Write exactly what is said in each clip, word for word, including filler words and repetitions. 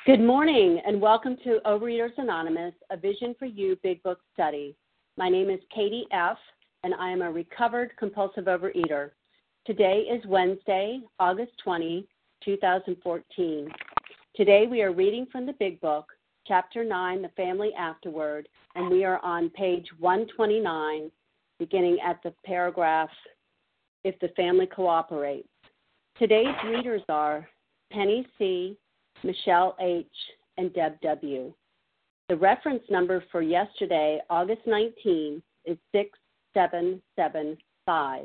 Good morning and welcome to Overeaters Anonymous, a Vision for You Big Book Study. My name is Katie F., and I am a recovered compulsive overeater. Today is Wednesday, August twentieth, twenty fourteen. Today we are reading from the Big Book, Chapter nine, The Family Afterward, and we are on page one twenty-nine, beginning at the paragraph, If the Family Cooperates. Today's readers are Penny C., Michelle H., and Deb W. The reference number for yesterday, August nineteenth, is six seven seven five.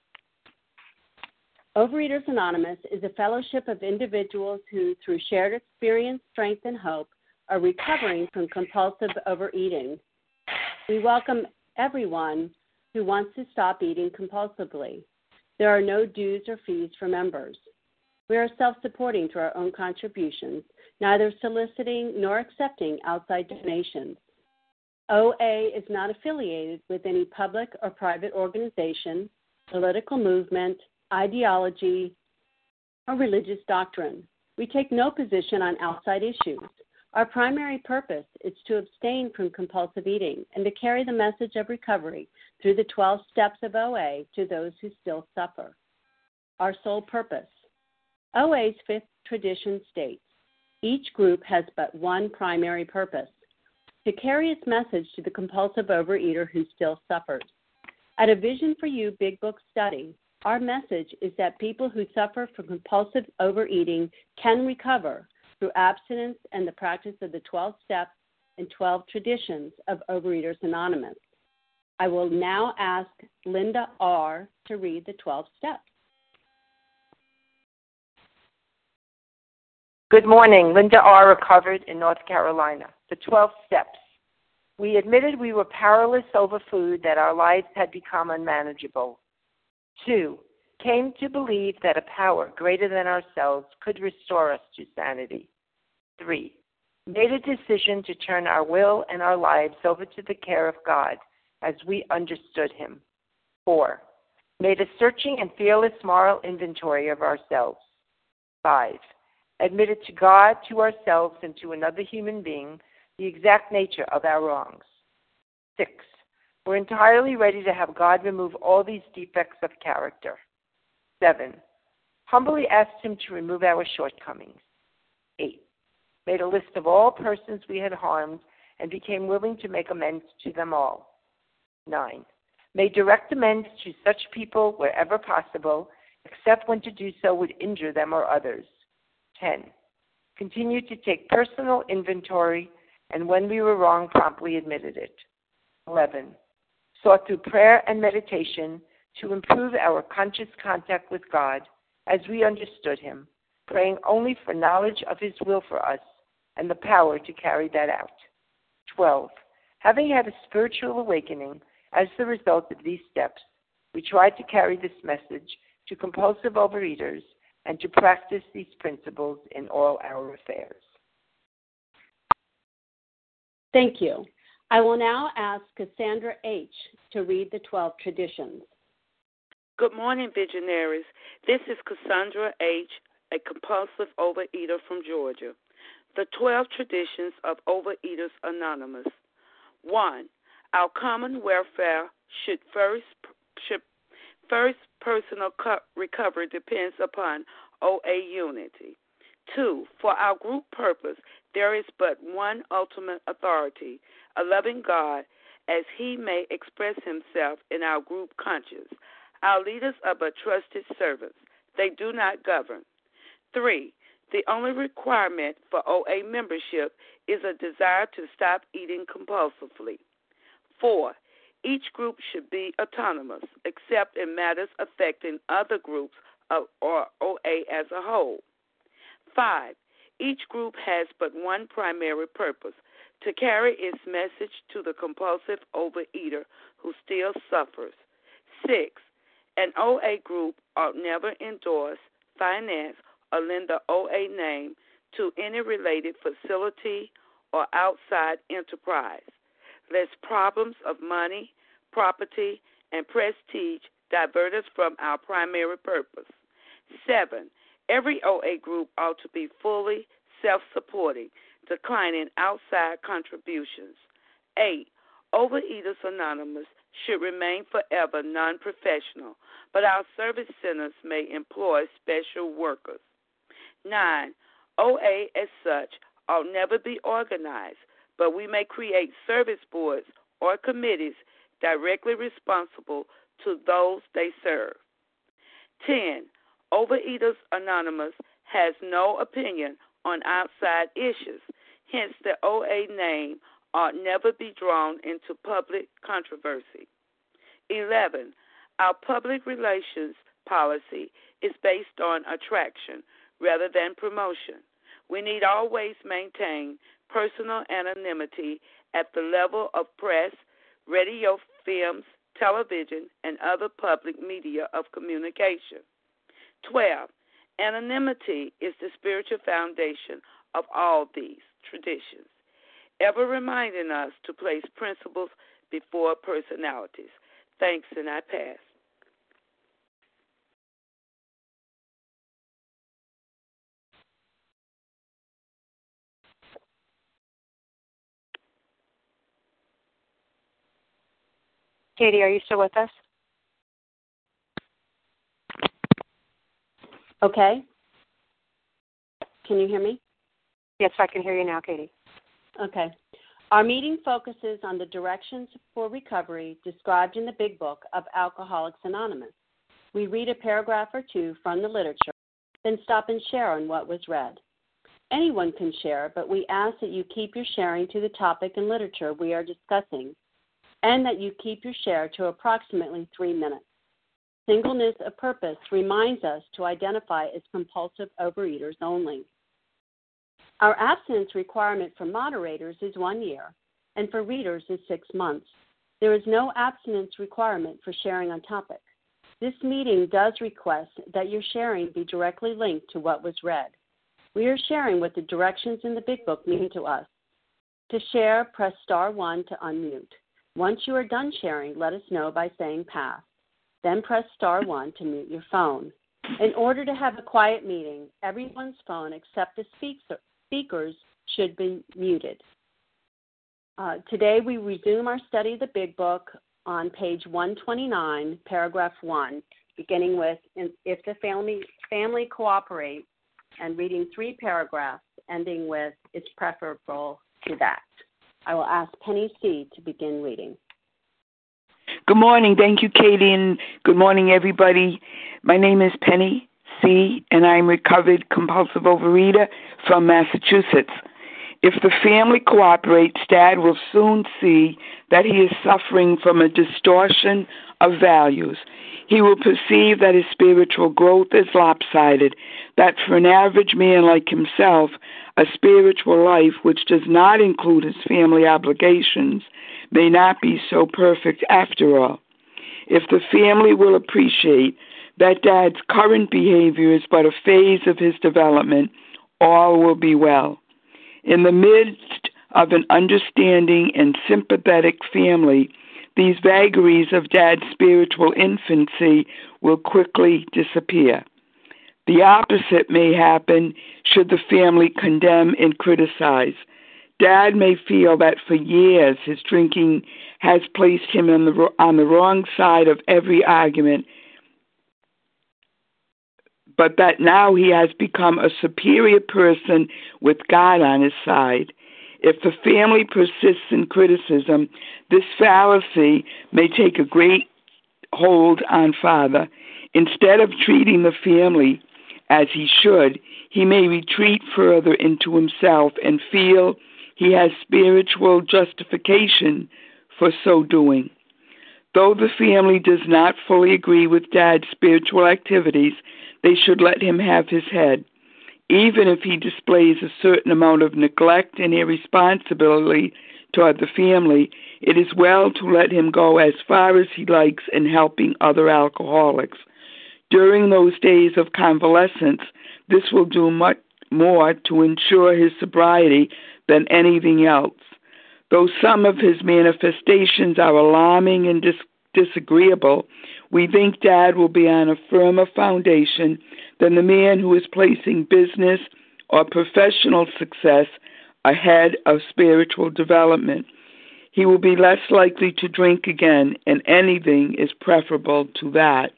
Overeaters Anonymous is a fellowship of individuals who, through shared experience, strength, and hope, are recovering from compulsive overeating. We welcome everyone who wants to stop eating compulsively. There are no dues or fees for members. We are self-supporting through our own contributions, neither soliciting nor accepting outside donations. O A is not affiliated with any public or private organization, political movement, ideology, or religious doctrine. We take no position on outside issues. Our primary purpose is to abstain from compulsive eating and to carry the message of recovery through the twelve steps of O A to those who still suffer. Our sole purpose. O A's fifth tradition states, each group has but one primary purpose, to carry its message to the compulsive overeater who still suffers. At a Vision for You Big Book Study, our message is that people who suffer from compulsive overeating can recover through abstinence and the practice of the twelve steps and twelve traditions of Overeaters Anonymous. I will now ask Linda R. to read the twelve steps. Good morning. Linda R. recovered in North Carolina. The twelve steps. We admitted we were powerless over food, that our lives had become unmanageable. Two, came to believe that a power greater than ourselves could restore us to sanity. Three, made a decision to turn our will and our lives over to the care of God as we understood Him. Four, made a searching and fearless moral inventory of ourselves. Five, admitted to God, to ourselves, and to another human being the exact nature of our wrongs. Six, we're entirely ready to have God remove all these defects of character. Seven, humbly asked Him to remove our shortcomings. Eight, made a list of all persons we had harmed and became willing to make amends to them all. Nine, made direct amends to such people wherever possible, except when to do so would injure them or others. Ten, continued to take personal inventory, and when we were wrong, promptly admitted it. Eleven, sought through prayer and meditation to improve our conscious contact with God as we understood Him, praying only for knowledge of His will for us and the power to carry that out. Twelve, having had a spiritual awakening as the result of these steps, we tried to carry this message to compulsive overeaters and to practice these principles in all our affairs. Thank you. I will now ask Cassandra H. to read the twelve traditions. Good morning, Visionaries. This is Cassandra H., a compulsive overeater from Georgia. The twelve traditions of Overeaters Anonymous. One, our common welfare should first should First, personal co- recovery depends upon O A unity. Two, for our group purpose, there is but one ultimate authority, a loving God, as He may express Himself in our group conscience. Our leaders are but trusted servants. They do not govern. Three, the only requirement for O A membership is a desire to stop eating compulsively. Four, each group should be autonomous, except in matters affecting other groups or O A as a whole. Five, each group has but one primary purpose, to carry its message to the compulsive overeater who still suffers. Six, an O A group ought never endorse, finance, or lend the O A name to any related facility or outside enterprise, lest problems of money, property, and prestige divert us from our primary purpose. Seven, every O A group ought to be fully self-supporting, declining outside contributions. eight. Overeaters Anonymous should remain forever non-professional, but our service centers may employ special workers. nine. O A as such ought never be organized, but we may create service boards or committees directly responsible to those they serve. ten. Overeaters Anonymous has no opinion on outside issues, hence the O A name ought never be drawn into public controversy. eleven. Our public relations policy is based on attraction rather than promotion. We need always maintain personal anonymity at the level of press, radio, films, television, and other public media of communication. twelve. Anonymity is the spiritual foundation of all these traditions, ever reminding us to place principles before personalities. Thanks, and I pass. Katie, are you still with us? Okay. Can you hear me? Yes, I can hear you now, Katie. Okay. Our meeting focuses on the directions for recovery described in the Big Book of Alcoholics Anonymous. We read a paragraph or two from the literature, then stop and share on what was read. Anyone can share, but we ask that you keep your sharing to the topic and literature we are discussing, and that you keep your share to approximately three minutes. Singleness of purpose reminds us to identify as compulsive overeaters only. Our abstinence requirement for moderators is one year, and for readers is six months. There is no abstinence requirement for sharing on topic. This meeting does request that your sharing be directly linked to what was read. We are sharing what the directions in the Big Book mean to us. To share, press star one to unmute. Once you are done sharing, let us know by saying pass. Then press star one to mute your phone. In order to have a quiet meeting, everyone's phone except the speaker, speakers should be muted. Uh, today we resume our study of the Big Book on page one twenty-nine, paragraph one, beginning with if the family, family cooperates, and reading three paragraphs, ending with it's preferable to that. I will ask Penny C. to begin reading. Good morning. Thank you, Katie, and good morning, everybody. My name is Penny C., and I'm recovered compulsive overeater from Massachusetts. If the family cooperates, Dad will soon see that he is suffering from a distortion of values. He will perceive that his spiritual growth is lopsided, that for an average man like himself, a spiritual life which does not include his family obligations may not be so perfect after all. If the family will appreciate that Dad's current behavior is but a phase of his development, all will be well. In the midst of an understanding and sympathetic family, these vagaries of Dad's spiritual infancy will quickly disappear. The opposite may happen should the family condemn and criticize. Dad may feel that for years his drinking has placed him on the, on the wrong side of every argument, but that now he has become a superior person with God on his side. If the family persists in criticism, this fallacy may take a great hold on Father. Instead of treating the family as he should, he may retreat further into himself and feel he has spiritual justification for so doing. Though the family does not fully agree with Dad's spiritual activities, they should let him have his head. Even if he displays a certain amount of neglect and irresponsibility toward the family, it is well to let him go as far as he likes in helping other alcoholics. During those days of convalescence, this will do much more to ensure his sobriety than anything else. Though some of his manifestations are alarming and dis- disagreeable, we think Dad will be on a firmer foundation than the man who is placing business or professional success ahead of spiritual development. He will be less likely to drink again, and anything is preferable to that.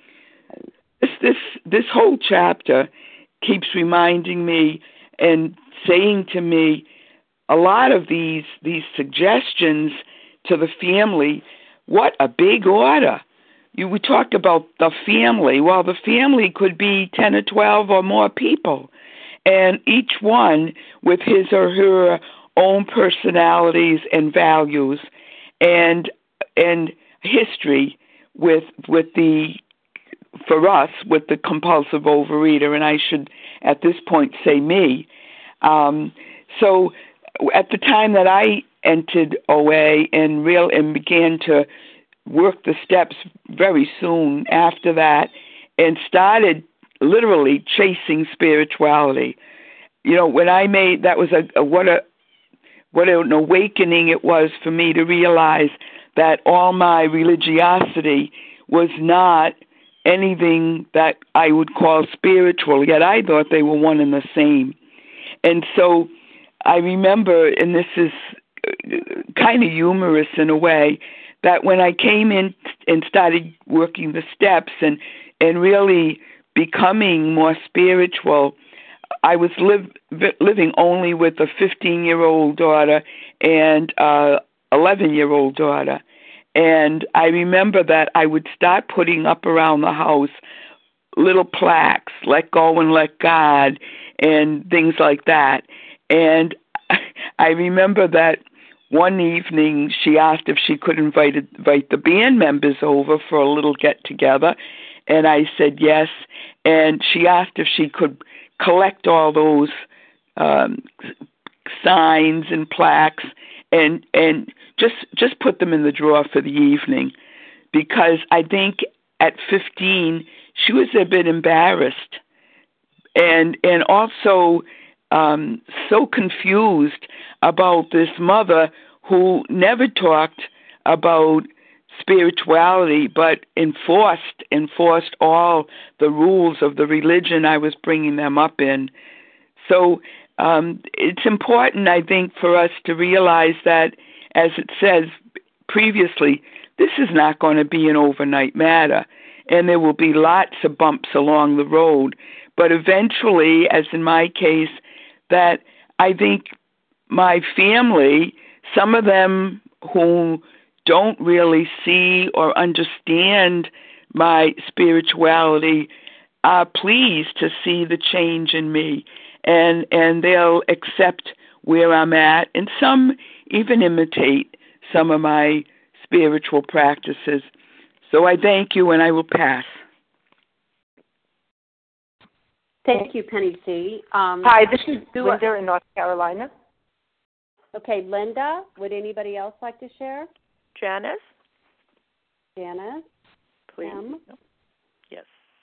This, this, this whole chapter keeps reminding me and saying to me a lot of these, these suggestions to the family. What a big order. You, we talked about the family. Well, the family could be ten or twelve or more people, and each one with his or her own personalities and values and and history with with the for us with the compulsive overeater, and I should at this point say me. Um, so at the time that I entered O A and real and began to work the steps very soon after that, and started literally chasing spirituality. You know, when I made that was a, a what a what an awakening it was for me to realize that all my religiosity was not anything that I would call spiritual, yet I thought they were one and the same. And so I remember, and this is kind of humorous in a way, that when I came in and started working the steps and, and really becoming more spiritual, I was live, living only with a fifteen-year-old daughter and a eleven-year-old daughter. And I remember that I would start putting up around the house little plaques, let go and let God, and things like that. And I remember that one evening she asked if she could invite, invite the band members over for a little get-together, and I said yes. And she asked if she could collect all those um, signs and plaques and and just just put them in the drawer for the evening, because I think at fifteen she was a bit embarrassed and and also um, so confused about this mother who never talked about spirituality, but enforced enforced all the rules of the religion I was bringing them up in. So um, it's important, I think, for us to realize that, as it says previously, this is not going to be an overnight matter, and there will be lots of bumps along the road. But eventually, as in my case, that I think my family, some of them who don't really see or understand my spirituality, are pleased to see the change in me, and and they'll accept where I'm at, and some even imitate some of my spiritual practices. So I thank you, and I will pass. Thank you, Penny C. Um, Hi, this is Linda in North Carolina. Okay, Linda, would anybody else like to share? Janice? Janice? Please. M? Yes.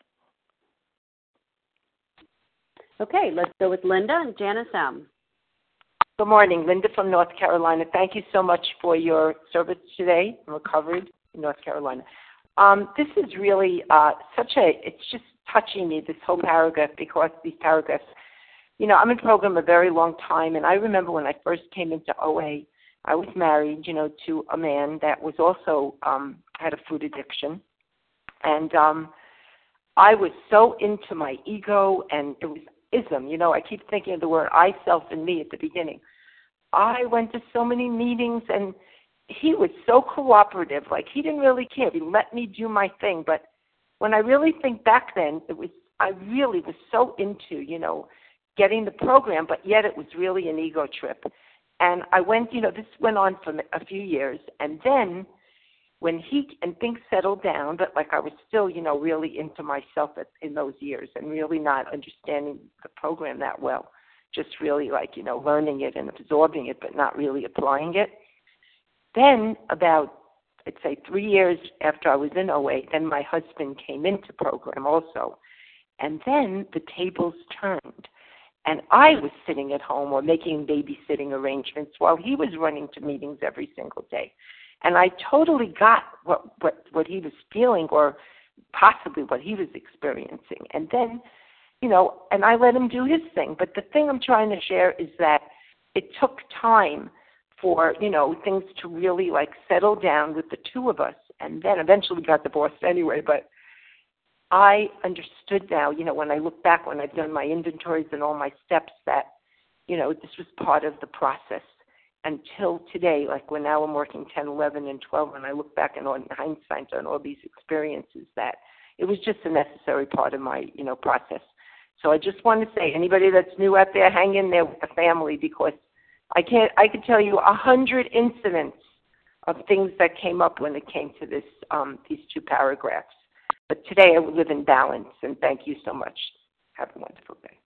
Okay, let's go with Linda and Janice M. Good morning, Linda from North Carolina. Thank you so much for your service today. I'm recovered in North Carolina. Um, this is really uh, such a, it's just touching me, this whole paragraph, because these paragraphs, you know, I'm in program a very long time, and I remember when I first came into O A, I was married, you know, to a man that was also, um, had a food addiction. And um, I was so into my ego, and it was ism, you know, I keep thinking of the word I, self, and me at the beginning. I went to so many meetings, and he was so cooperative. Like, he didn't really care. He let me do my thing. But when I really think back then, it was, I really was so into, you know, getting the program, but yet it was really an ego trip. And I went, you know, this went on for a few years. And then when he, and things settled down, but like I was still, you know, really into myself at, in those years and really not understanding the program that well. Just really like, you know, learning it and absorbing it, but not really applying it. Then about, I'd say three years after I was in O A, then my husband came into program also. And then the tables turned. And I was sitting at home or making babysitting arrangements while he was running to meetings every single day. And I totally got what, what, what he was feeling, or possibly what he was experiencing. And then you know, and I let him do his thing. But the thing I'm trying to share is that it took time for, you know, things to really, like, settle down with the two of us. And then eventually we got divorced anyway. But I understood now, you know, when I look back, when I've done my inventories and all my steps, that, you know, this was part of the process until today. Like, when now I'm working ten, eleven, and twelve, and I look back and on hindsight on all these experiences, that it was just a necessary part of my, you know, process. So I just want to say, anybody that's new out there, hang in there with the family, because I can't, I could tell you a hundred incidents of things that came up when it came to this, um, these two paragraphs. But today I will live in balance, and thank you so much. Have a wonderful day.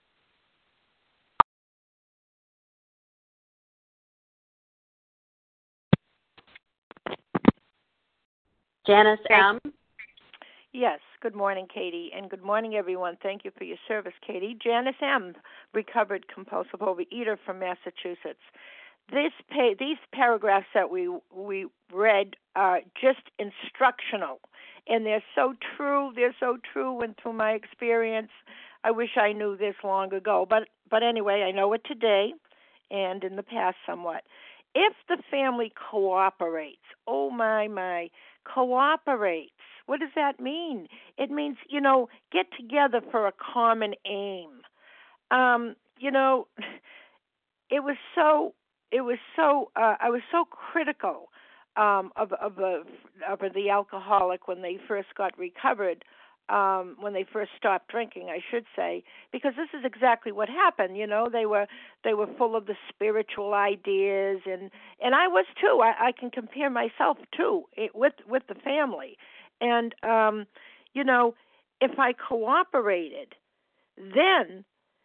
Janice M. Yes. Good morning, Katie, and good morning, everyone. Thank you for your service, Katie. Janice M., recovered compulsive overeater from Massachusetts. This pa- these paragraphs that we we read are just instructional, and they're so true. They're so true, and through my experience, I wish I knew this long ago. But but anyway, I know it today, and in the past somewhat. If the family cooperates, oh my my, cooperates. What does that mean? It means, you know, get together for a common aim. Um, you know, it was so. It was so. Uh, I was so critical um, of of, a, of the alcoholic when they first got recovered, um, when they first stopped drinking, I should say, because this is exactly what happened. You know, they were they were full of the spiritual ideas, and, and I was too. I, I can compare myself too it, with with the family, and um, you know, if I cooperated, then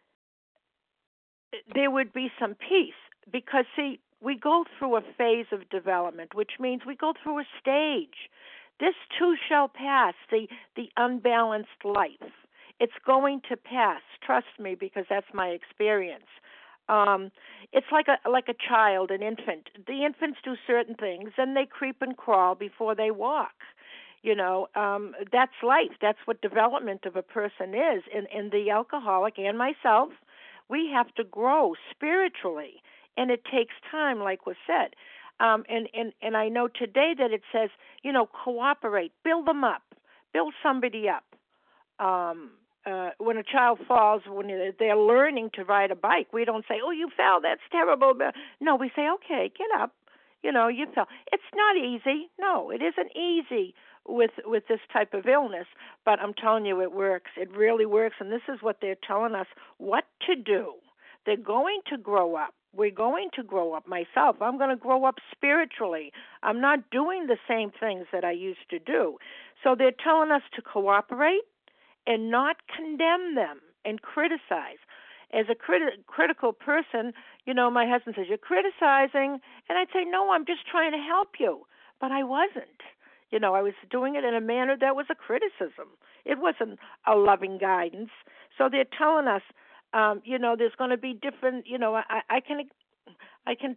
there would be some peace. Because, see, we go through a phase of development, which means we go through a stage. This too shall pass, the, the unbalanced life. It's going to pass. Trust me, because that's my experience. Um, it's like a like a child, an infant. The infants do certain things, and they creep and crawl before they walk. You know, um, that's life. That's what development of a person is. And, and the alcoholic and myself, we have to grow spiritually. And it takes time, like was said. Um, and, and, and I know today that it says, you know, cooperate, build them up, build somebody up. Um, uh, when a child falls, when they're learning to ride a bike, we don't say, oh, you fell, that's terrible. No, we say, okay, get up. You know, you fell. It's not easy. No, it isn't easy with with this type of illness, but I'm telling you, it works. It really works, and this is what they're telling us what to do. They're going to grow up. We're going to grow up. Myself, I'm going to grow up spiritually. I'm not doing the same things that I used to do. So they're telling us to cooperate and not condemn them and criticize. As a criti- critical person, you know, my husband says, you're criticizing. And I'd say, no, I'm just trying to help you. But I wasn't. You know, I was doing it in a manner that was a criticism. It wasn't a loving guidance. So they're telling us, Um, you know, there's going to be different, you know, I, I can, I can,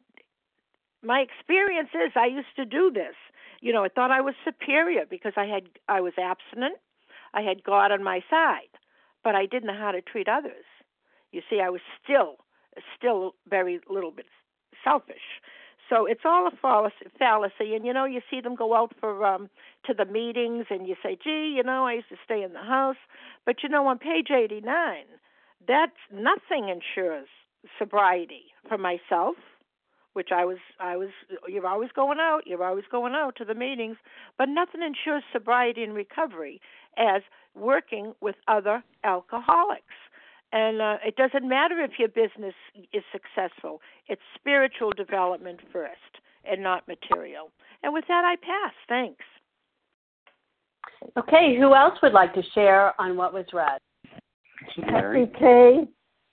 my experience is I used to do this. You know, I thought I was superior because I had, I was abstinent. I had God on my side, but I didn't know how to treat others. You see, I was still, still very little bit selfish. So it's all a fallacy. And, you know, you see them go out for um, to the meetings and you say, gee, you know, I used to stay in the house. But, you know, on page eighty-nine, that's nothing ensures sobriety for myself, which I was, I was, you're always going out, you're always going out to the meetings, but nothing ensures sobriety and recovery as working with other alcoholics. And uh, it doesn't matter if your business is successful. It's spiritual development first and not material. And with that, I pass. Thanks. Okay, who else would like to share on what was read? Kathy K.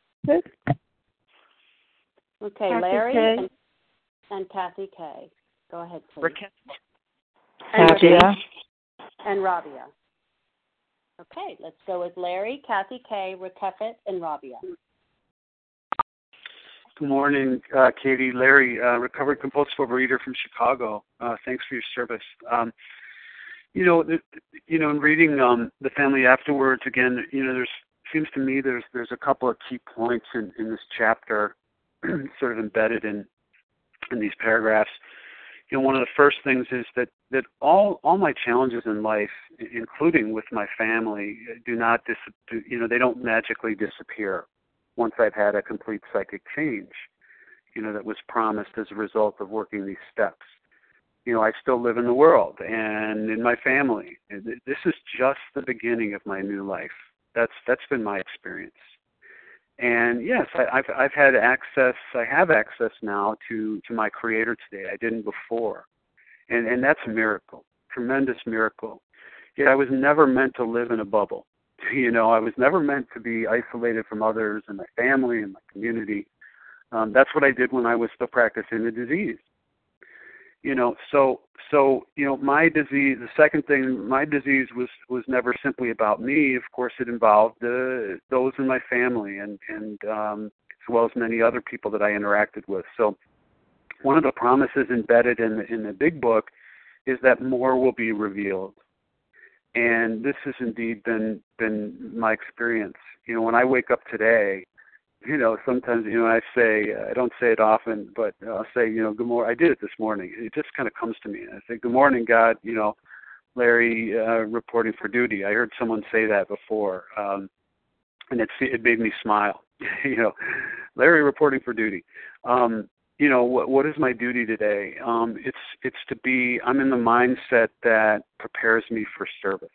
Okay, Kathy Larry K. And, and Kathy K. Go ahead, please. Raquel. And, Rabia. and Rabia. Okay, let's go with Larry, Kathy K., Rakefet, and Rabia. Good morning, uh, Katie. Larry, uh, recovered compulsive overeater from Chicago. Uh, thanks for your service. Um, you know, the, you know, in reading um, the family afterwards, again, you know, there's seems to me there's there's a couple of key points in, in this chapter, sort of embedded in in these paragraphs. You know, one of the first things is that that all all my challenges in life, including with my family, do not dis- you know they don't magically disappear once I've had a complete psychic change, you know, that was promised as a result of working these steps. You know, I still live in the world and in my family. This is just the beginning of my new life. That's that's been my experience. And yes, I, I've I've had access. I have access now to, to my Creator today. I didn't before, and and that's a miracle, tremendous miracle. Yet I was never meant to live in a bubble. You know, I was never meant to be isolated from others and my family and my community. Um, that's what I did when I was still practicing the disease. You know, so so you know, my disease. The second thing, my disease was was never simply about me. Of course, it involved uh, those in my family and and um, as well as many other people that I interacted with. So, one of the promises embedded in the, in the big book is that more will be revealed, and this has indeed been been my experience. You know, when I wake up today, you know, sometimes, you know, I say, uh, I don't say it often, but I'll say, you know, good morning. I did it this morning. It just kind of comes to me. I say, good morning, God, you know, Larry uh, reporting for duty. I heard someone say that before, um, and it, it made me smile. You know, Larry reporting for duty. Um, you know, what, what is my duty today? Um, it's it's to be, I'm in the mindset that prepares me for service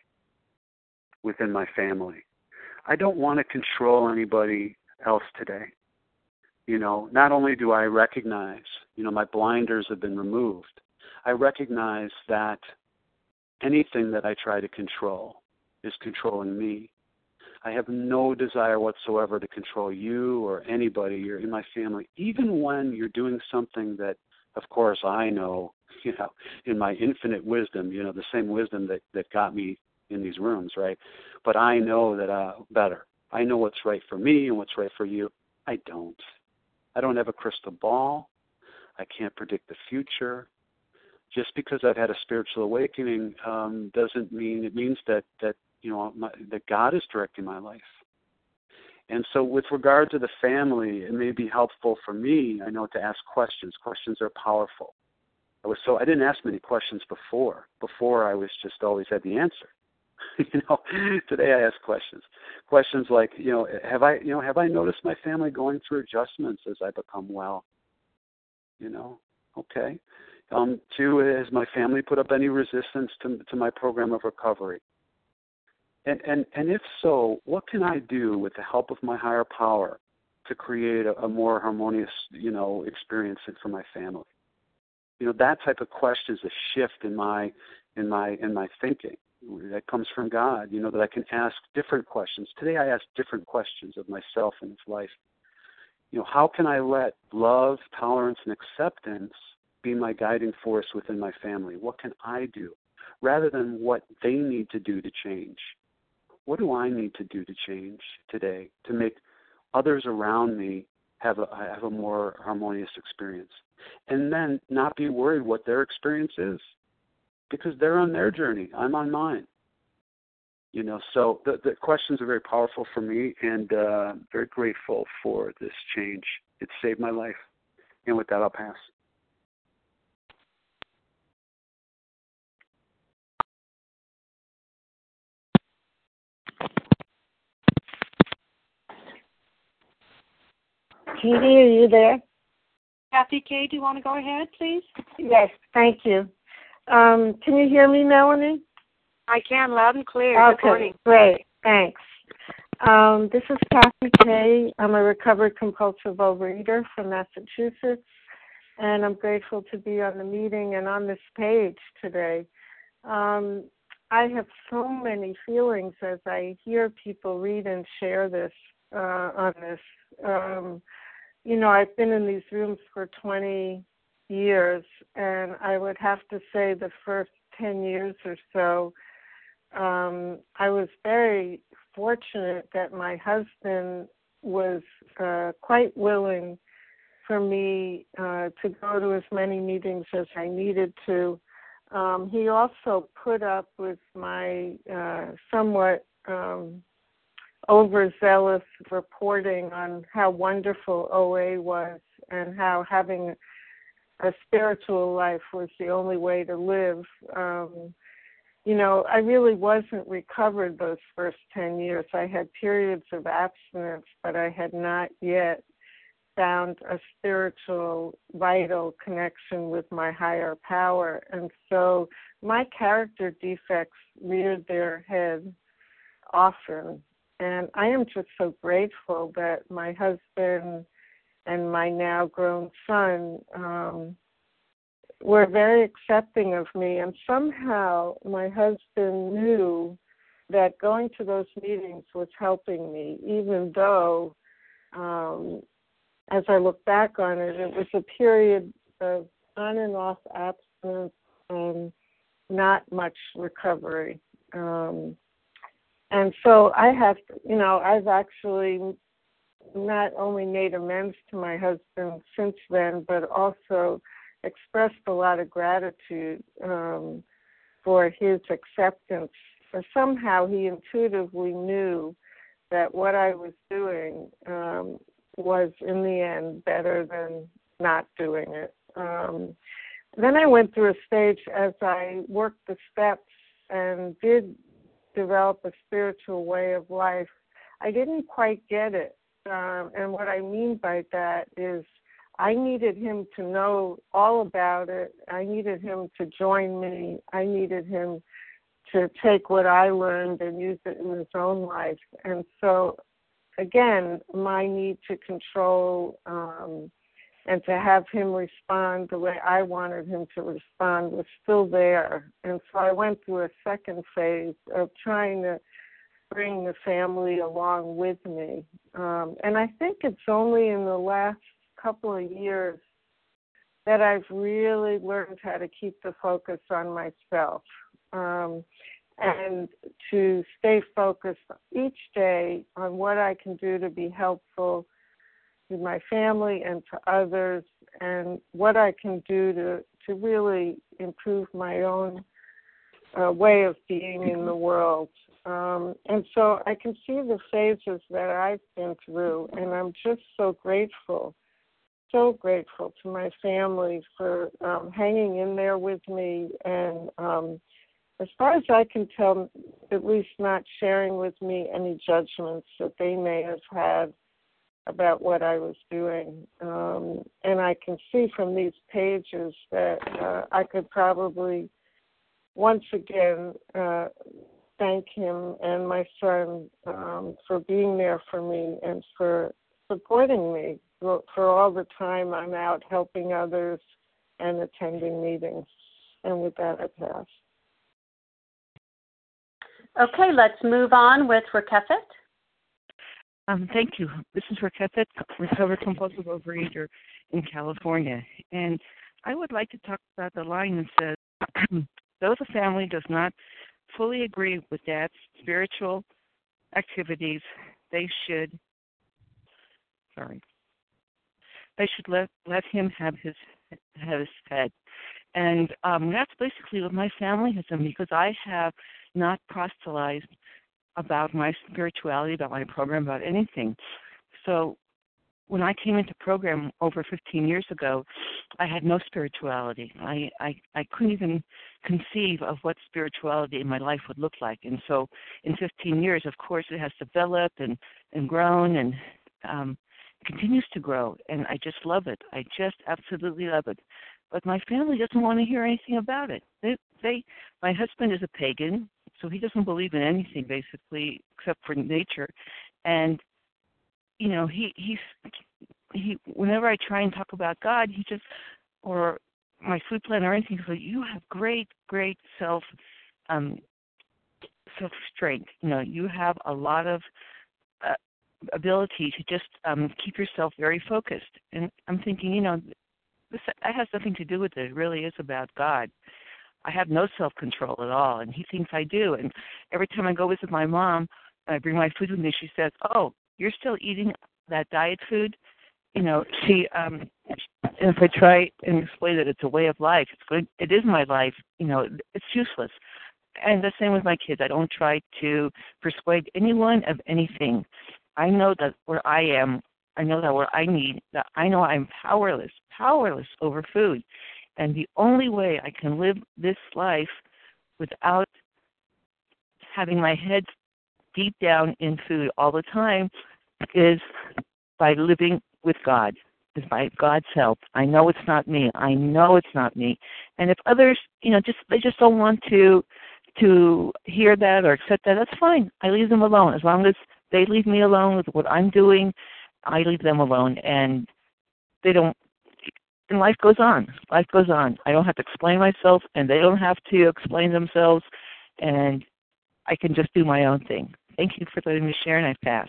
within my family. I don't want to control anybody else today. You know, not only do I recognize, you know, my blinders have been removed, I recognize that anything that I try to control is controlling me. I have no desire whatsoever to control you or anybody or in my family, even when you're doing something that, of course, I know, you know, in my infinite wisdom, you know, the same wisdom that, that got me in these rooms, right? But I know that uh, better. I know what's right for me and what's right for you. I don't. I don't have a crystal ball. I can't predict the future. Just because I've had a spiritual awakening um, doesn't mean, it means that, that you know, my, that God is directing my life. And so with regard to the family, it may be helpful for me, I know, to ask questions. Questions are powerful. I was so I didn't ask many questions before. Before I was just always had the answer. You know, today I ask questions. Questions like, you know, have I, you know, have I noticed my family going through adjustments as I become well? You know, okay. Um, two, has my family put up any resistance to to my program of recovery? And and and if so, what can I do with the help of my higher power to create a, a more harmonious, you know, experience for my family? You know, that type of question is a shift in my in my in my thinking. That comes from God, you know, that I can ask different questions. Today I ask different questions of myself and its life. You know, how can I let love, tolerance, and acceptance be my guiding force within my family? What can I do? Rather than what they need to do to change. What do I need to do to change today to make others around me have a, have a more harmonious experience? And then not be worried what their experience is, because they're on their journey. I'm on mine. You know, so the, the questions are very powerful for me, and uh, very grateful for this change. It saved my life. And with that, I'll pass. Katie, are you there? Kathy K., do you want to go ahead, please? Yes, thank you. Um, can you hear me, Melanie? I can, loud and clear. Okay, Good morning. Great, thanks. Um, this is Kathy K. I'm a recovered compulsive overeater from Massachusetts, and I'm grateful to be on the meeting and on this page today. Um, I have so many feelings as I hear people read and share this uh, on this. Um, you know, I've been in these rooms for twenty years, and I would have to say the first ten years or so, um, I was very fortunate that my husband was uh, quite willing for me uh, to go to as many meetings as I needed to. Um, he also put up with my uh, somewhat um, overzealous reporting on how wonderful O A was and how having a spiritual life was the only way to live. Um, you know, I really wasn't recovered those first ten years. I had periods of abstinence, but I had not yet found a spiritual, vital connection with my higher power. And so my character defects reared their head often. And I am just so grateful that my husband and my now grown son um, were very accepting of me. And somehow my husband knew that going to those meetings was helping me, even though, um, as I look back on it, it was a period of on and off abstinence and not much recovery. Um, and so I have, you know, I've actually not only made amends to my husband since then, but also expressed a lot of gratitude um, for his acceptance. Or somehow he intuitively knew that what I was doing um, was, in the end, better than not doing it. Um, then I went through a stage as I worked the steps and did develop a spiritual way of life. I didn't quite get it. Um, and what I mean by that is I needed him to know all about it. I needed him to join me. I needed him to take what I learned and use it in his own life. And so, again, my need to control um, and to have him respond the way I wanted him to respond was still there. And so I went through a second phase of trying to bring the family along with me. Um, and I think it's only in the last couple of years that I've really learned how to keep the focus on myself um, and to stay focused each day on what I can do to be helpful to my family and to others, and what I can do to, to really improve my own uh, way of being in the world. Um, and so I can see the phases that I've been through, and I'm just so grateful, so grateful to my family for um, hanging in there with me, and um, as far as I can tell, at least not sharing with me any judgments that they may have had about what I was doing. Um, and I can see from these pages that uh, I could probably once again uh, thank him and my son um, for being there for me and for supporting me for, for all the time I'm out helping others and attending meetings. And with that, I pass. Okay, let's move on with Rakefet. Um, thank you. This is Rakefet, recovered compulsive overeater in California. And I would like to talk about the line that says, though the family does not fully agree with Dad's spiritual activities, they should, sorry, they should let, let him have his, have his head. And um, that's basically what my family has done, because I have not proselytized about my spirituality, about my program, about anything. So when I came into program over fifteen years ago, I had no spirituality. I, I, I couldn't even conceive of what spirituality in my life would look like. And so in fifteen years, of course, it has developed and, and grown and um, continues to grow. And I just love it. I just absolutely love it. But my family doesn't want to hear anything about it. They, they, my husband is a pagan, so he doesn't believe in anything basically except for nature. And you know, he he's he. Whenever I try and talk about God, he just or my food plan or anything, he's like, "You have great, great self um, self strength. You know, you have a lot of uh, ability to just um, keep yourself very focused." And I'm thinking, you know, this that has nothing to do with it. It really is about God. I have no self-control at all, and he thinks I do. And every time I go visit my mom, and I bring my food with me, she says, "Oh, you're still eating that diet food?" You know, she, um, and if I try and explain that it's a way of life, it's good, it is my life, you know, it's useless. and the same with my kids. I don't try to persuade anyone of anything. I know that where I am, I know that where I need, that I know I'm powerless, powerless over food. And the only way I can live this life without having my head deep down in food all the time is by living with God, is by God's help. I know it's not me. I know it's not me. And if others, you know, just they just don't want to to hear that or accept that, that's fine. I leave them alone. As long as they leave me alone with what I'm doing, I leave them alone. And they don't, and life goes on. Life goes on. I don't have to explain myself, and they don't have to explain themselves, and I can just do my own thing. Thank you for letting me share, and I pass.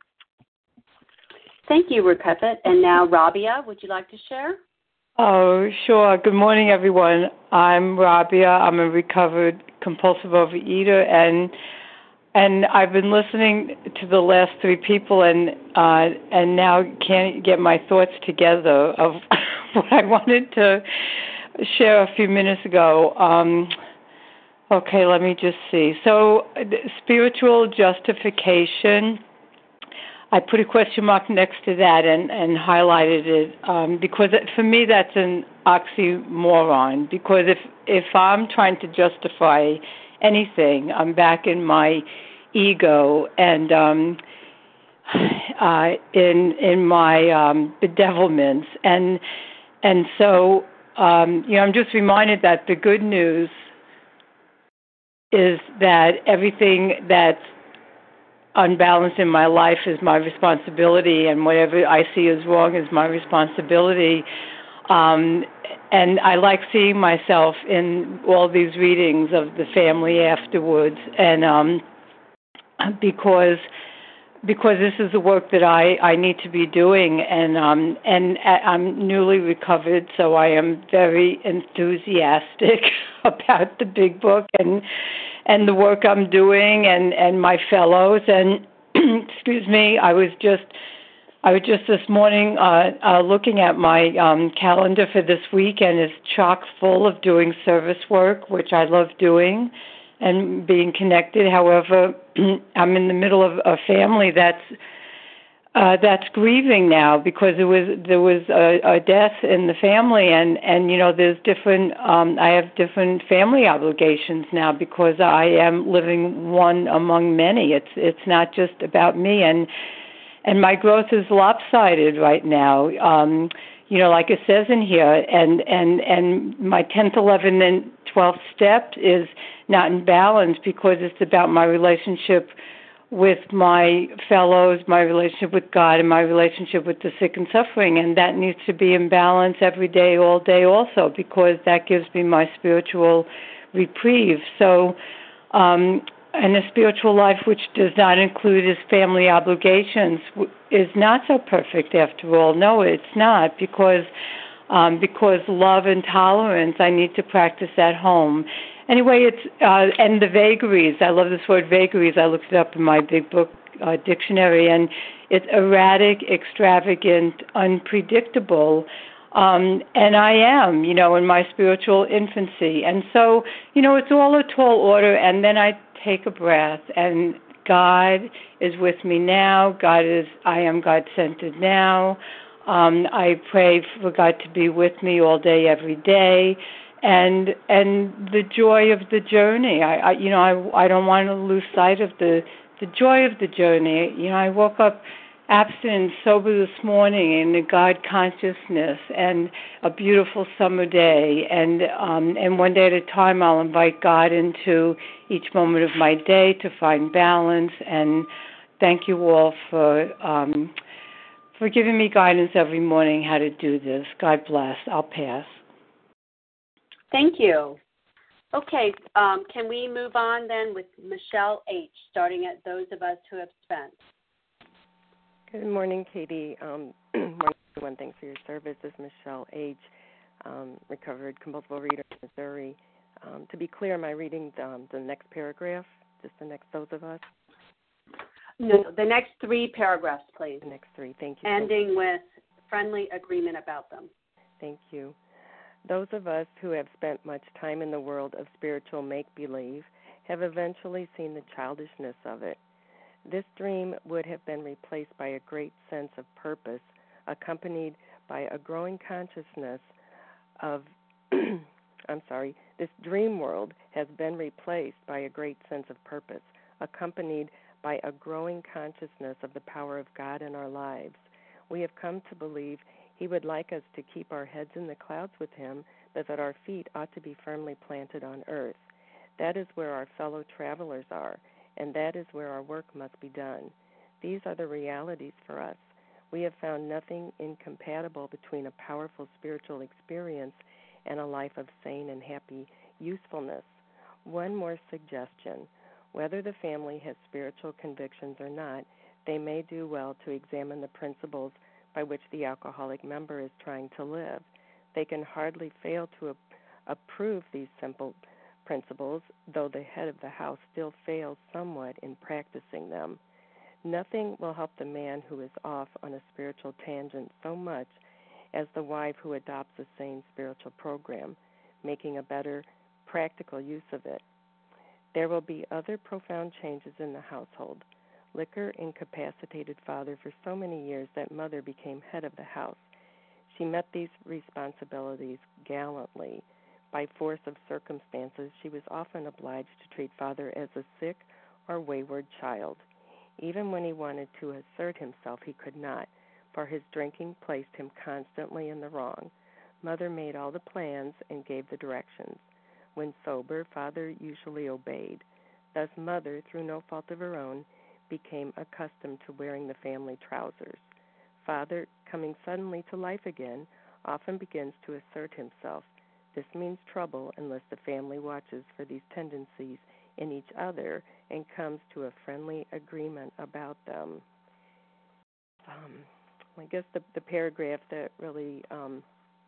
Thank you, Rakefet. And now, Rabia, would you like to share? Oh, sure. Good morning, everyone. I'm Rabia. I'm a recovered compulsive overeater, and and I've been listening to the last three people, and uh, and now can't get my thoughts together of what I wanted to share a few minutes ago. Um, okay, let me just see. So, spiritual justification. I put a question mark next to that and, and highlighted it um, because it, for me that's an oxymoron. Because if if I'm trying to justify anything, I'm back in my ego and um, uh, in in my um, bedevilments, and and so um, you know I'm just reminded that the good news is that everything that's unbalanced in my life is my responsibility, and whatever I see as wrong is my responsibility. Um, and I like seeing myself in all these readings of the family afterwards, and um, because because this is the work that I, I need to be doing, and um, and I'm newly recovered, so I am very enthusiastic about the big book and. and the work I'm doing and, and my fellows. And excuse me, I was just I was just this morning uh, uh, looking at my um, calendar for this week, and it's chock full of doing service work, which I love doing, and being connected. However, I'm in the middle of a family that's Uh, that's grieving now because there was there was a, a death in the family, and, and you know there's different um, I have different family obligations now because I am living one among many. It's it's not just about me, and and my growth is lopsided right now. Um, you know, like it says in here, and and and my tenth, eleventh, and twelfth step is not in balance because it's about my relationship with my fellows, my relationship with God, and my relationship with the sick and suffering, and that needs to be in balance every day, all day also, because that gives me my spiritual reprieve. So, um, and a spiritual life which does not include his family obligations is not so perfect after all. No, it's not, because um, because love and tolerance I need to practice at home. Anyway, it's uh, and the vagaries. I love this word vagaries. I looked it up in my big book uh, dictionary, and it's erratic, extravagant, unpredictable. Um, and I am, you know, in my spiritual infancy. And so, you know, it's all a tall order. And then I take a breath, and God is with me now. God is, I am God-centered now. Um, I pray for God to be with me all day, every day. And and the joy of the journey. I, I you know I I don't want to lose sight of the the joy of the journey. You know I woke up abstinent and sober this morning in the God consciousness, and a beautiful summer day. And um and one day at a time I'll invite God into each moment of my day to find balance. And thank you all for um for giving me guidance every morning how to do this. God bless. I'll pass. Thank you. Okay, um, can we move on then with Michelle H., starting at those of us who have spent? Good morning, Katie. Um, one thing for your service is Michelle H., um, recovered compulsive overeater in Missouri. Um, to be clear, am I reading um, the next paragraph, just the next those of us? No, the next three paragraphs, please. The next three, thank you. Ending with friendly agreement about them. Thank you. Those of us who have spent much time in the world of spiritual make-believe have eventually seen the childishness of it. This dream would have been replaced by a great sense of purpose, accompanied by a growing consciousness of, I'm sorry, this dream world has been replaced by a great sense of purpose, accompanied by a growing consciousness of the power of God in our lives. We have come to believe He would like us to keep our heads in the clouds with Him, but that our feet ought to be firmly planted on earth. That is where our fellow travelers are, and that is where our work must be done. These are the realities for us. We have found nothing incompatible between a powerful spiritual experience and a life of sane and happy usefulness. One more suggestion. Whether the family has spiritual convictions or not, they may do well to examine the principles by which the alcoholic member is trying to live. They can hardly fail to ap- approve these simple principles, though the head of the house still fails somewhat in practicing them. Nothing will help the man who is off on a spiritual tangent so much as the wife who adopts a sane spiritual program, making a better practical use of it. There will be other profound changes in the household. Liquor incapacitated father for so many years that mother became head of the house. She met these responsibilities gallantly. By force of circumstances, she was often obliged to treat father as a sick or wayward child. Even when he wanted to assert himself, he could not, for his drinking placed him constantly in the wrong. Mother made all the plans and gave the directions. When sober, father usually obeyed. Thus mother, through no fault of her own, became accustomed to wearing the family trousers. Father, coming suddenly to life again, often begins to assert himself. This means trouble unless the family watches for these tendencies in each other and comes to a friendly agreement about them. Um, I guess the, the paragraph that really um,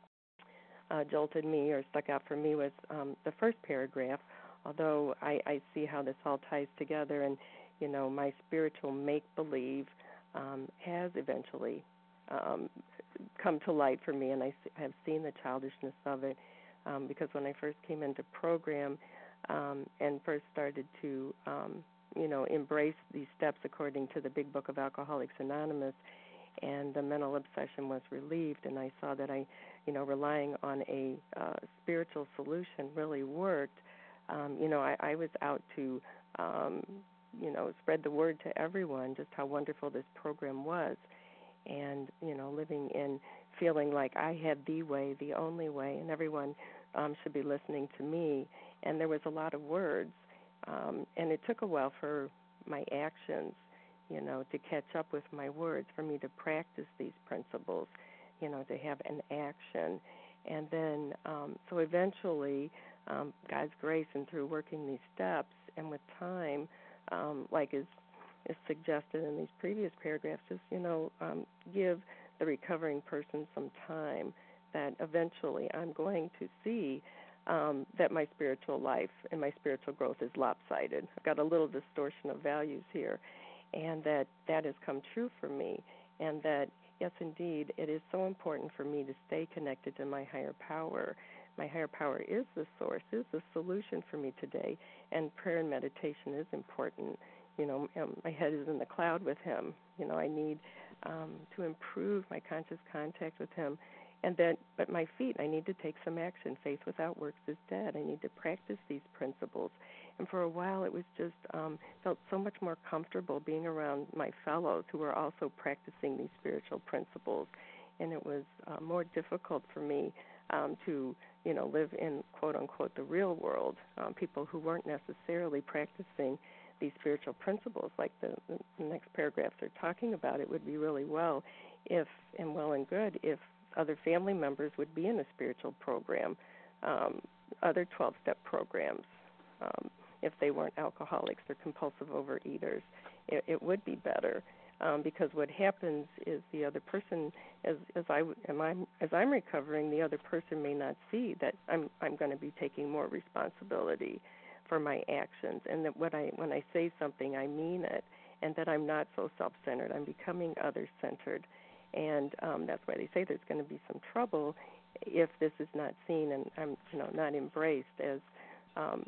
uh, jolted me or stuck out for me was um, the first paragraph, although I, I see how this all ties together, and, you know, my spiritual make-believe um, has eventually um, come to light for me, and I have seen the childishness of it, um, because when I first came into program um, and first started to, um, you know, embrace these steps according to the Big Book of Alcoholics Anonymous, and the mental obsession was relieved, and I saw that I, you know, relying on a uh, spiritual solution really worked. Um, you know, I, I was out to, um, you know, spread the word to everyone just how wonderful this program was, and, you know, living in feeling like I had the way, the only way, and everyone um, should be listening to me. And there was a lot of words, um, and it took a while for my actions, you know, to catch up with my words, for me to practice these principles, you know, to have an action. And then, um, so eventually, um, God's grace and through working these steps and with time, um, like is, is suggested in these previous paragraphs, just, you know, um, give the recovering person some time, that eventually I'm going to see um, that my spiritual life and my spiritual growth is lopsided. I've got a little distortion of values here, and that that has come true for me, and that, yes, indeed, it is so important for me to stay connected to my higher power. My higher power is the source, is the solution for me today, and prayer and meditation is important. You know, um, my head is in the cloud with Him. You know, I need um, to improve my conscious contact with Him. And then, but my feet, I need to take some action. Faith without works is dead. I need to practice these principles. And for a while, it was just um, felt so much more comfortable being around my fellows who were also practicing these spiritual principles. And it was uh, more difficult for me um, to, you know, live in, quote unquote, the real world. Um, people who weren't necessarily practicing these spiritual principles, like the, the next paragraphs are talking about. It would be really well if, and well and good, if other family members would be in a spiritual program, um, other twelve-step programs, um, if they weren't alcoholics or compulsive overeaters. It, it would be better, um, because what happens is the other person, as as I am I as I'm recovering, the other person may not see that I'm I'm going to be taking more responsibility for my actions, and that when I when I say something, I mean it, and that I'm not so self-centered. I'm becoming other-centered. And um, that's why they say there's going to be some trouble if this is not seen and I'm, you know, not embraced as um,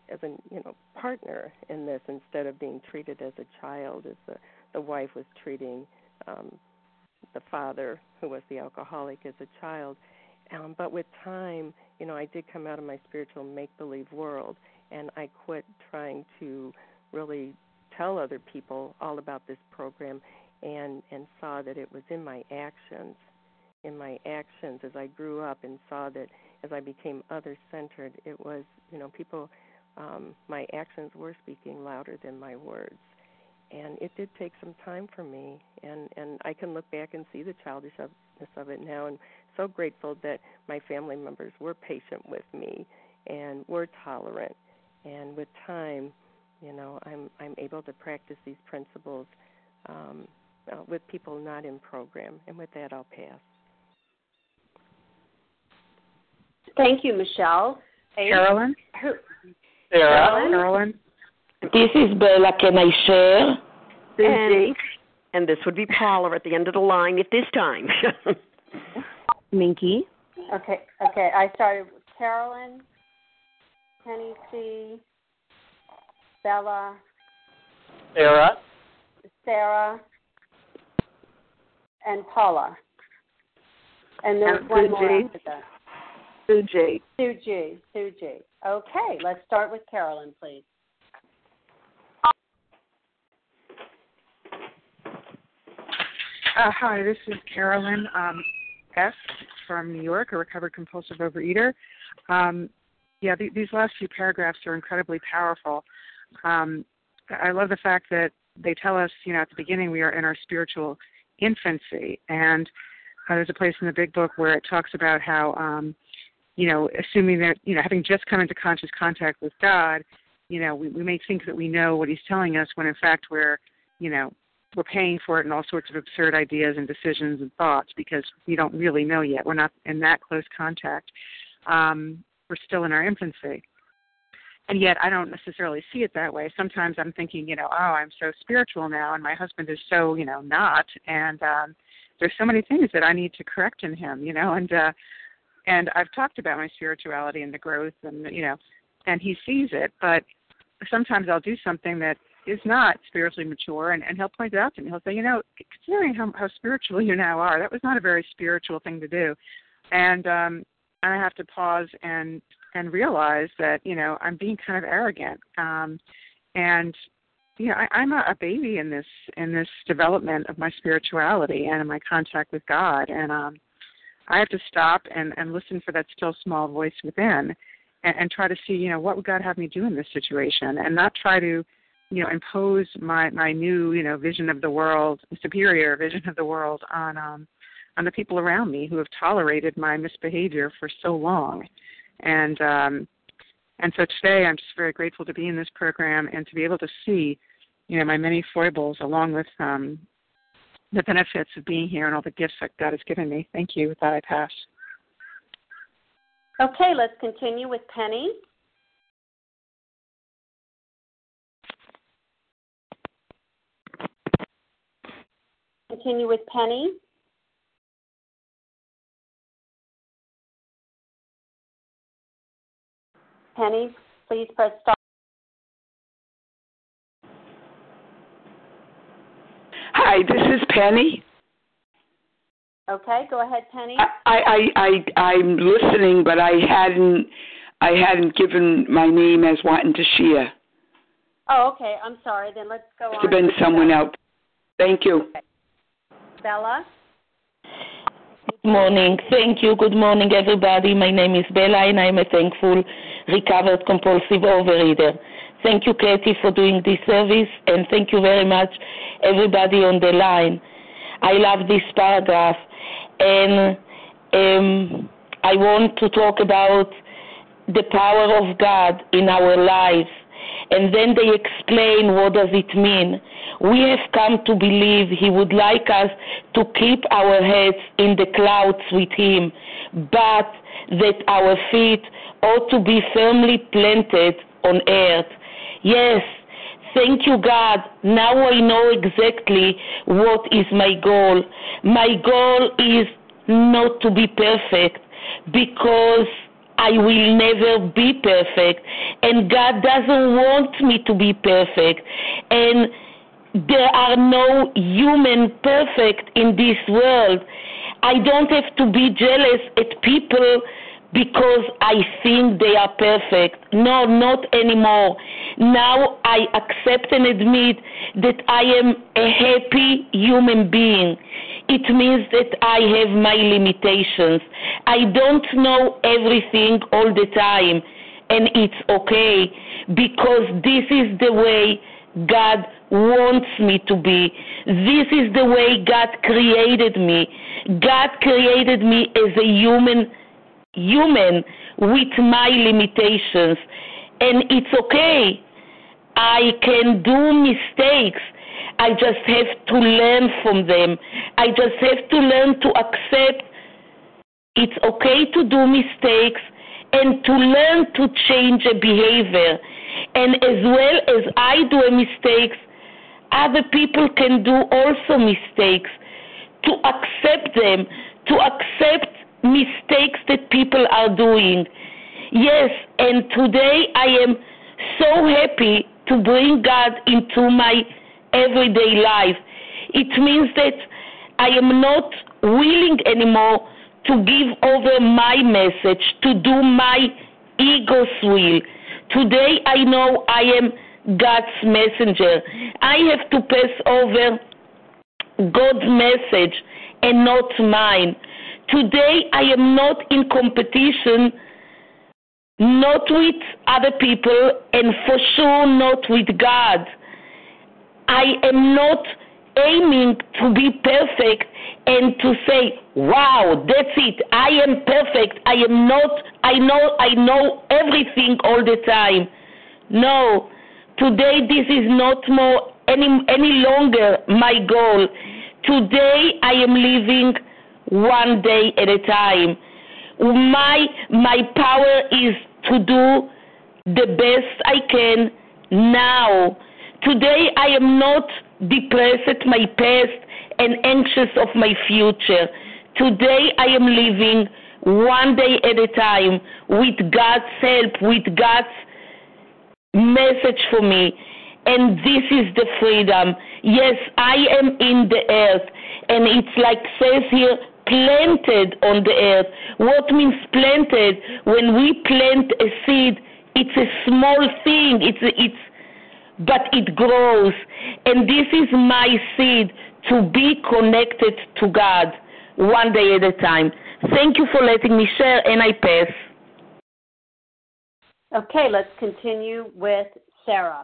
as a you know partner in this instead of being treated as a child, as the the wife was treating um, the father, who was the alcoholic, as a child. Um, but with time, you know, I did come out of my spiritual make-believe world, and I quit trying to really tell other people all about this program, and, and saw that it was in my actions, in my actions as I grew up, and saw that as I became other-centered, it was, you know, people, um, my actions were speaking louder than my words. And it did take some time for me, and, and I can look back and see the childishness of it now, and so grateful that my family members were patient with me and were tolerant. And with time, you know, I'm I'm able to practice these principles um, uh, with people not in program. And with that, I'll pass. Thank you, Michelle. Carolyn? Who? Sarah? Carolyn? This is Bella. Can I share? And, and this would be Paula at the end of the line at this time. Minky. Okay, okay. I started with Carolyn, Penny C., Bella, Sarah, Sarah, and Paula. And there's And one Sue more G. after that. Sue G. Sue G. Sue G. Okay, let's start with Carolyn, please. Uh, hi, this is Carolyn um, S. from New York, a recovered compulsive overeater. Um, yeah, th- these last few paragraphs are incredibly powerful. Um, I love the fact that they tell us, you know, at the beginning we are in our spiritual infancy, and uh, there's a place in the Big Book where it talks about how, um, you know, assuming that, you know, having just come into conscious contact with God, you know, we, we may think that we know what He's telling us when in fact we're, you know, we're paying for it in all sorts of absurd ideas and decisions and thoughts because we don't really know yet. We're not in that close contact. Um, we're still in our infancy. And yet I don't necessarily see it that way. Sometimes I'm thinking, you know, oh, I'm so spiritual now, and my husband is so, you know, not. And um, there's so many things that I need to correct in him, you know. And uh, and I've talked about my spirituality and the growth, and, you know, and he sees it. But sometimes I'll do something that is not spiritually mature, and, and he'll point it out to me. He'll say, you know, considering how, how spiritual you now are, that was not a very spiritual thing to do. And um, I have to pause and and realize that, you know, I'm being kind of arrogant. Um, and, you know, I, I'm a, a baby in this in this development of my spirituality and in my contact with God. And um, I have to stop and, and listen for that still small voice within and, and try to see, you know, what would God have me do in this situation, and not try to, you know, impose my, my new, you know, vision of the world, superior vision of the world on um, on the people around me who have tolerated my misbehavior for so long. And um, and so today I'm just very grateful to be in this program and to be able to see, you know, my many foibles along with um, the benefits of being here and all the gifts that God has given me. Thank you. With that, I pass. Okay, let's continue with Penny. Continue with Penny. Penny, please press star. Hi, this is Penny. Okay, go ahead, Penny. I, I, I, I'm listening, but I hadn't, I hadn't given my name as wanting to share. Oh, okay. I'm sorry. Then let's go on. It's been someone else. Thank you. Okay. Bella. Good morning. Thank you. Good morning, everybody. My name is Bella, and I'm a thankful recovered compulsive overeater. Thank you, Katie, for doing this service, and thank you very much, everybody on the line. I love this paragraph, and um, I want to talk about the power of God in our lives. And then they explain what does it mean. We have come to believe He would like us to keep our heads in the clouds with Him, but that our feet ought to be firmly planted on earth. Yes, thank you, God. Now I know exactly what is my goal. My goal is not to be perfect, because I will never be perfect, and God doesn't want me to be perfect. And there are no human perfect in this world. I don't have to be jealous at people because I think they are perfect. No, not anymore. Now I accept and admit that I am a happy human being. It means that I have my limitations. I don't know everything all the time, and it's okay, because this is the way God wants me to be. This is the way God created me. God created me as a human human with my limitations, and it's okay. I can do mistakes. I just have to learn from them. I just have to learn to accept it's okay to do mistakes and to learn to change a behavior. And as well as I do a mistakes, other people can do also mistakes. To accept them, to accept mistakes that people are doing. Yes, and today I am so happy to bring God into my everyday life. It means that I am not willing anymore to give over my message, to do my ego's will. Today I know I am God's messenger. I have to pass over God's message and not mine. Today I am not in competition, not with other people, and for sure not with God. I am not aiming to be perfect and to say, wow, that's it, I am perfect. I am not, I know, I know everything all the time. No, today this is not more, any, any longer my goal. Today I am living one day at a time. My, my power is to do the best I can now. Today I am not depressed at my past and anxious of my future. Today I am living one day at a time with God's help, with God's message for me. And this is the freedom. Yes, I am in the earth, and it's like says here, planted on the earth. What means planted? When we plant a seed, it's a small thing. It's it's but it grows. And this is my seed, to be connected to God one day at a time. Thank you for letting me share, and I pass. Okay, let's continue with Sarah.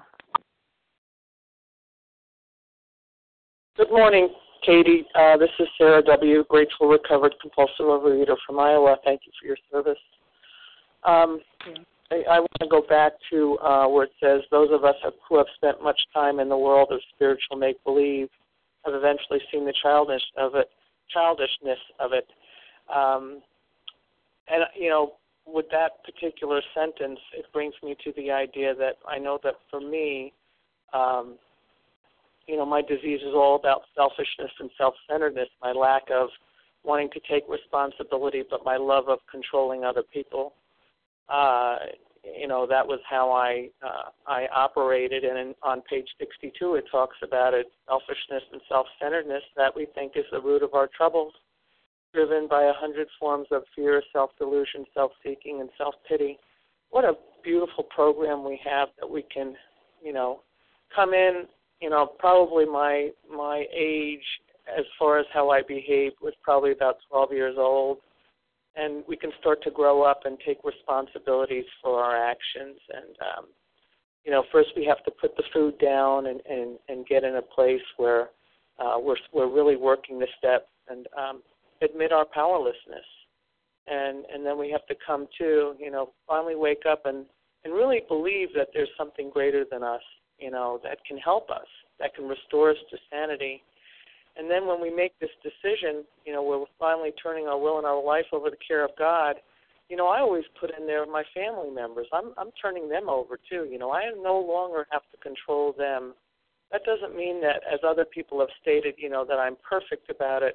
Good morning, Katie. Uh, this is Sarah W., grateful, recovered, compulsive overeater from Iowa. Thank you for your service. Um, I, I want to go back to uh, where it says, those of us who have spent much time in the world of spiritual make-believe have eventually seen the childish of it, childishness of it. Um, and, you know, with that particular sentence, it brings me to the idea that I know that for me, um, you know, my disease is all about selfishness and self-centeredness, my lack of wanting to take responsibility, but my love of controlling other people. Uh, you know, that was how I uh, I operated, and in, on page sixty-two it talks about it, selfishness and self-centeredness that we think is the root of our troubles, driven by a hundred forms of fear, self-delusion, self-seeking, and self-pity. What a beautiful program we have that we can, you know, come in, you know, probably my my age as far as how I behaved was probably about twelve years old. And we can start to grow up and take responsibilities for our actions. And, um, you know, first we have to put the food down and, and, and get in a place where uh, we're, we're really working the steps and um, admit our powerlessness. And, and then we have to come to, you know, finally wake up and, and really believe that there's something greater than us, you know, that can help us, that can restore us to sanity. And then when we make this decision, you know, where we're finally turning our will and our life over to the care of God, you know, I always put in there my family members. I'm I'm turning them over too. You know, I no longer have to control them. That doesn't mean that, as other people have stated, you know, that I'm perfect about it.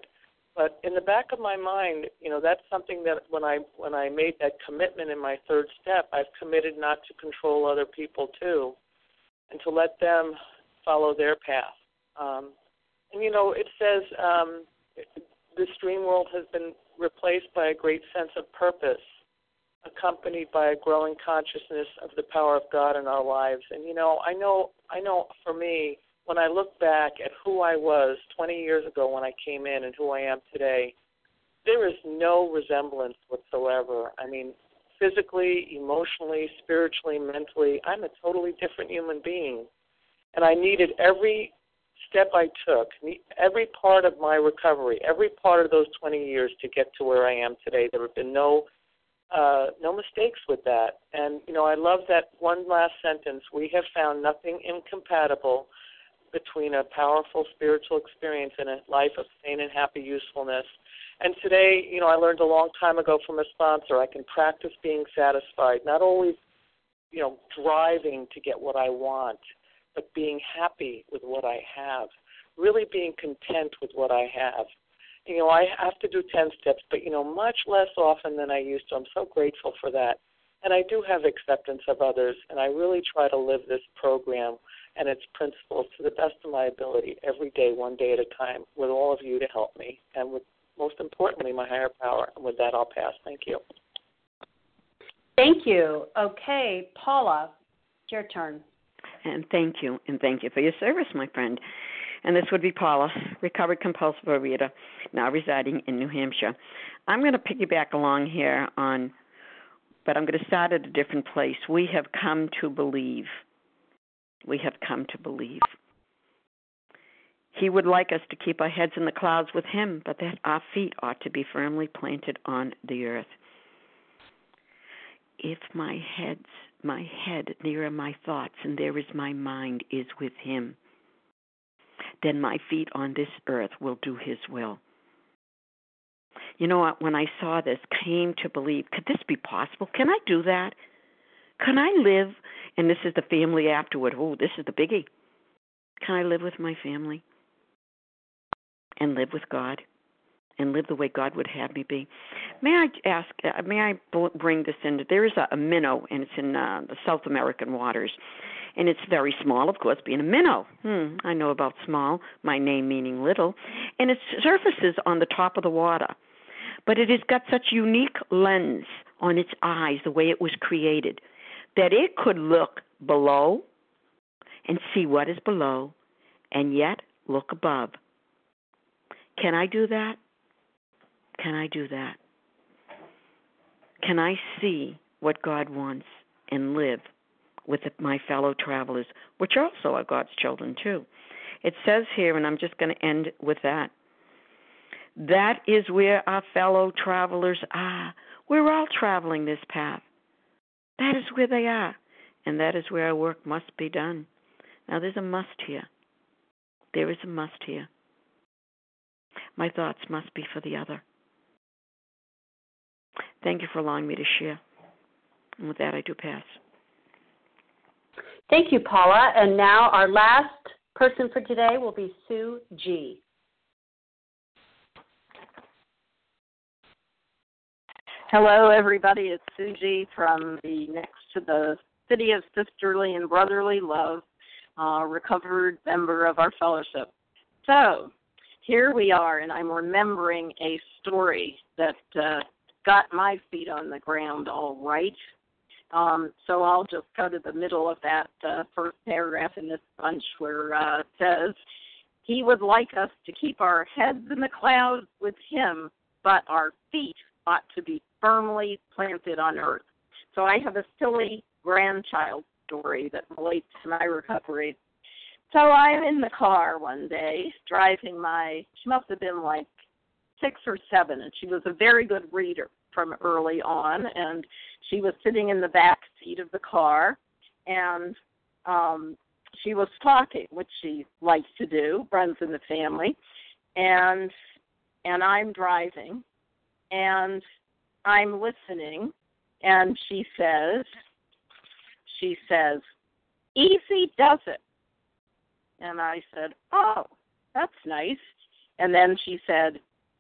But in the back of my mind, you know, that's something that when I when I made that commitment in my third step, I've committed not to control other people too, and to let them follow their path. Um, and you know, it says um, this dream world has been replaced by a great sense of purpose, accompanied by a growing consciousness of the power of God in our lives. And you know, I know, I know, for me, when I look back at who I was twenty years ago when I came in and who I am today, there is no resemblance whatsoever. I mean, physically, emotionally, spiritually, mentally, I'm a totally different human being. And I needed every step I took, every part of my recovery, every part of those twenty years to get to where I am today. There have been no uh, no mistakes with that. And, you know, I love that one last sentence. We have found nothing incompatible between a powerful spiritual experience and a life of sane and happy usefulness. And today, you know, I learned a long time ago from a sponsor, I can practice being satisfied, not always, you know, driving to get what I want, but being happy with what I have, really being content with what I have. You know, I have to do ten steps, but, you know, much less often than I used to. I'm so grateful for that. And I do have acceptance of others, and I really try to live this program and its principles to the best of my ability every day, one day at a time, with all of you to help me, and with, most importantly, my higher power. And with that, I'll pass. Thank you. Thank you. Okay, Paula, it's your turn. And thank you, and thank you for your service, my friend. And this would be Paula, recovered compulsive overeater, now residing in New Hampshire. I'm going to piggyback along here on, but I'm going to start at a different place. We have come to believe. We have come to believe. He would like us to keep our heads in the clouds with him, but that our feet ought to be firmly planted on the earth. If my head's my head nearer my thoughts, and there is my mind is with him, then my feet on this earth will do his will. You know what? When I saw this, came to believe, could this be possible? Can I do that? Can I live? And this is the family afterward. Oh, this is the biggie. Can I live with my family and live with God and live the way God would have me be? May I ask, uh, may I bring this in? There is a, a minnow, and it's in uh, the South American waters. And it's very small, of course, being a minnow. Hmm, I know about small, my name meaning little. And it surfaces on the top of the water. But it has got such unique lens on its eyes, the way it was created, that it could look below and see what is below, and yet look above. Can I do that? Can I do that? Can I see what God wants and live with my fellow travelers, which also are God's children too? It says here, and I'm just going to end with that, that is where our fellow travelers are. We're all traveling this path. That is where they are, and that is where our work must be done. Now, there's a must here. There is a must here. My thoughts must be for the other. Thank you for allowing me to share. And with that, I do pass. Thank you, Paula. And now our last person for today will be Sue G. Hello, everybody. It's Sue G from the next to the city of sisterly and brotherly love, uh, recovered member of our fellowship. So here we are, and I'm remembering a story that uh, got my feet on the ground all right. Um, so I'll just go to the middle of that uh, first paragraph in this bunch where uh, it says, he would like us to keep our heads in the clouds with him, but our feet ought to be firmly planted on earth. So I have a silly grandchild story that relates to my recovery. So I'm in the car one day driving my, she must have been like six or seven, and she was a very good reader from early on, and she was sitting in the back seat of the car, and um, she was talking, which she likes to do, runs in the family, and and I'm driving, and I'm listening, and she says, she says, easy does it. And I said, oh, that's nice. And then she said,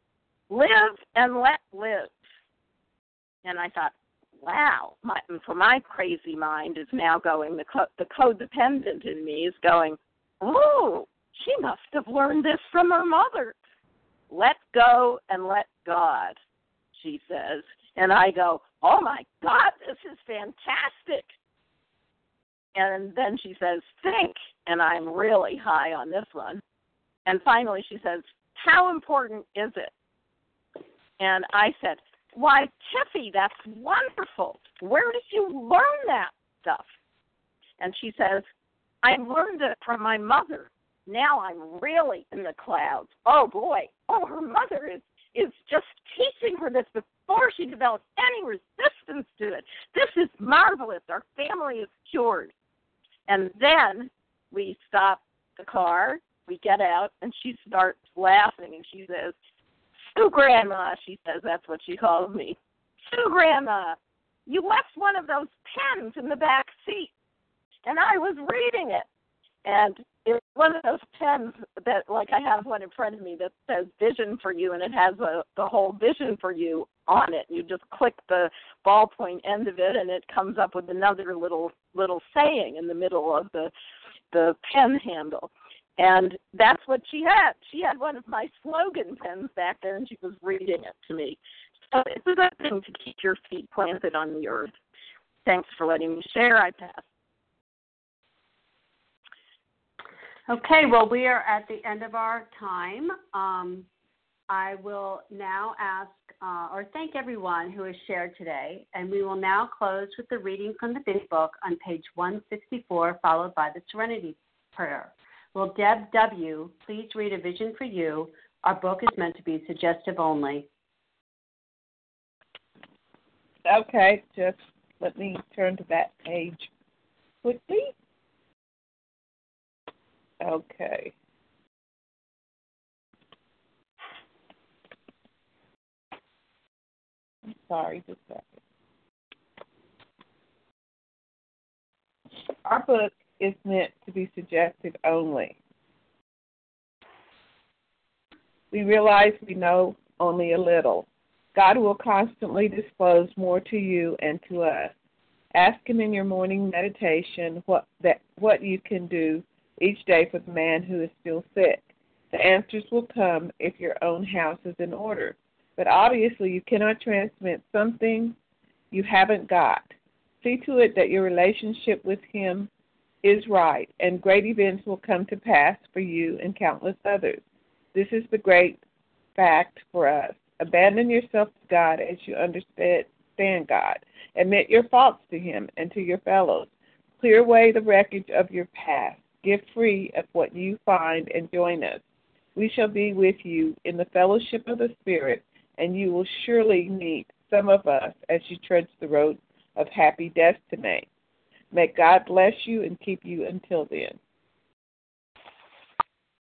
live and let live. And I thought, wow, my, for my crazy mind is now going, the, co- the codependent in me is going, oh, she must have learned this from her mother. Let go and let God, she says. And I go, oh, my God, this is fantastic. And then she says, think, and I'm really high on this one. And finally she says, how important is it? And I said, why, Tiffy, that's wonderful. Where did you learn that stuff? And she says, I learned it from my mother. Now I'm really in the clouds. Oh, boy. Oh, her mother is, is just teaching her this before she developed any resistance to it. This is marvelous. Our family is cured. And then we stop the car, we get out, and she starts laughing, and she says, Sue Grandma, she says, that's what she calls me. Sue Grandma, you left one of those pens in the back seat. And I was reading it. And it's one of those pens that, like I have one in front of me that says Vision for You, and it has a, the whole Vision for You on it. You just click the ballpoint end of it, and it comes up with another little little saying in the middle of the the pen handle. And that's what she had. She had one of my slogan pens back there, and she was reading it to me. So it's a good thing to keep your feet planted on the earth. Thanks for letting me share. I pass. Okay, well, we are at the end of our time. Um, I will now ask uh, or thank everyone who has shared today, and we will now close with the reading from the Big Book on page one sixty-four, followed by the Serenity Prayer. Will Deb W. please read A Vision for You? Our book is meant to be suggestive only. Okay, just let me turn to that page quickly. Okay. I'm sorry, just a second. Our book is meant to be suggestive only. We realize we know only a little. God will constantly disclose more to you and to us. Ask Him in your morning meditation what that what you can do each day for the man who is still sick. The answers will come if your own house is in order. But obviously you cannot transmit something you haven't got. See to it that your relationship with Him is right, and great events will come to pass for you and countless others. This is the great fact for us. Abandon yourself to God as you understand God. Admit your faults to Him and to your fellows. Clear away the wreckage of your past. Give free of what you find and join us. We shall be with you in the fellowship of the Spirit, and you will surely meet some of us as you trudge the road of happy destiny. May God bless you and keep you until then.